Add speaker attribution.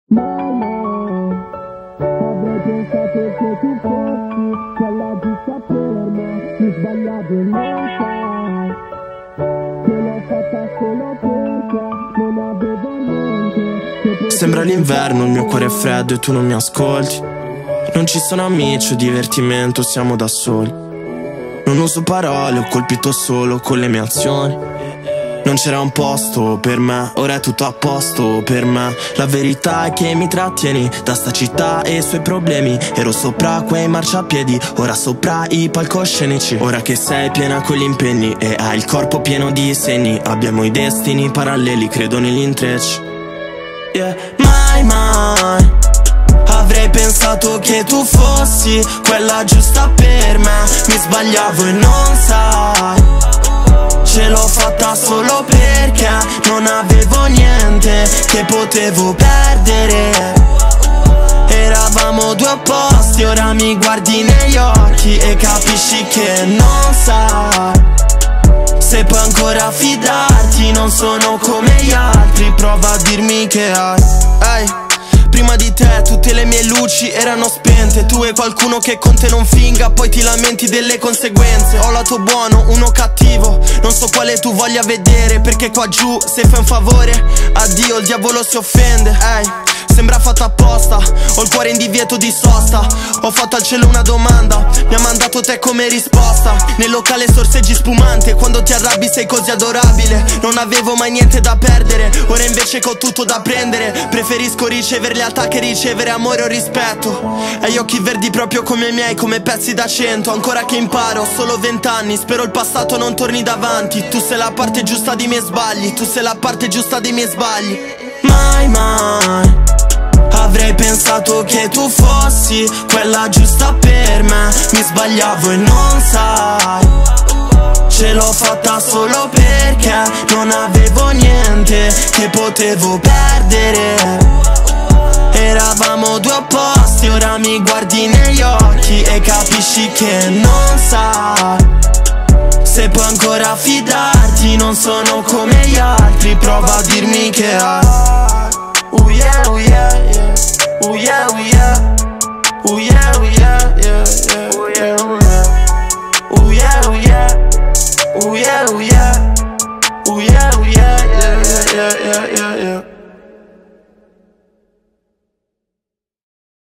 Speaker 1: Mamma, avrei pensato che tu fossi quella giusta per me. Mi sbagliavo e non sai che l'ho fatta solo perché non avevo niente.
Speaker 2: Sembra l'inverno, il mio cuore è freddo e tu non mi ascolti. Non ci sono amici o divertimento, siamo da soli. Non uso parole, ho colpito solo con le mie azioni. Non c'era un posto per me, ora è tutto a posto per me. La verità è che mi trattieni da sta città e i suoi problemi. Ero sopra quei marciapiedi, ora sopra i palcoscenici. Ora che sei piena con gli impegni e hai il corpo pieno di segni, abbiamo i destini paralleli, credo negli intrecci. Yeah. Mai, mai avrei pensato che tu fossi quella giusta per me. Mi sbagliavo e non sai, ce l'ho fatta solo perché non avevo niente che potevo perdere. Eravamo due opposti, ora mi guardi negli occhi e capisci che non sai se puoi ancora fidarti. Non sono come gli altri, prova a dirmi che hai. Prima di te tutte le mie luci erano spente. Tu e qualcuno che con te non finga, poi ti lamenti delle conseguenze. Ho lato buono, uno cattivo, non so quale tu voglia vedere, perché qua giù se fai un favore a Dio il diavolo si offende. Sembra fatto apposta, ho il cuore in divieto di sosta. Ho fatto al cielo una domanda, mi ha mandato te come risposta. Nel locale sorseggi spumante, quando ti arrabbi sei così adorabile. Non avevo mai niente da perdere, ora invece che ho tutto da prendere, preferisco ricevere lealtà che ricevere amore o rispetto. Hai gli occhi verdi proprio come i miei, come pezzi da 100. Ancora che imparo, ho solo 20 anni, spero il passato non torni davanti. Tu sei la parte giusta dei miei sbagli, tu sei la parte giusta dei miei sbagli. Mai, mai avrei pensato che tu fossi quella giusta per me. Mi sbagliavo e non sai, ce l'ho fatta solo perché non avevo niente che potevo perdere. Eravamo due opposti, ora mi guardi negli occhi e capisci che non sai se puoi ancora fidarti. Non sono come gli altri, prova a dirmi che hai. Oh yeah, oh yeah, yeah. Oh yeah, oh yeah. Oh yeah, oh yeah.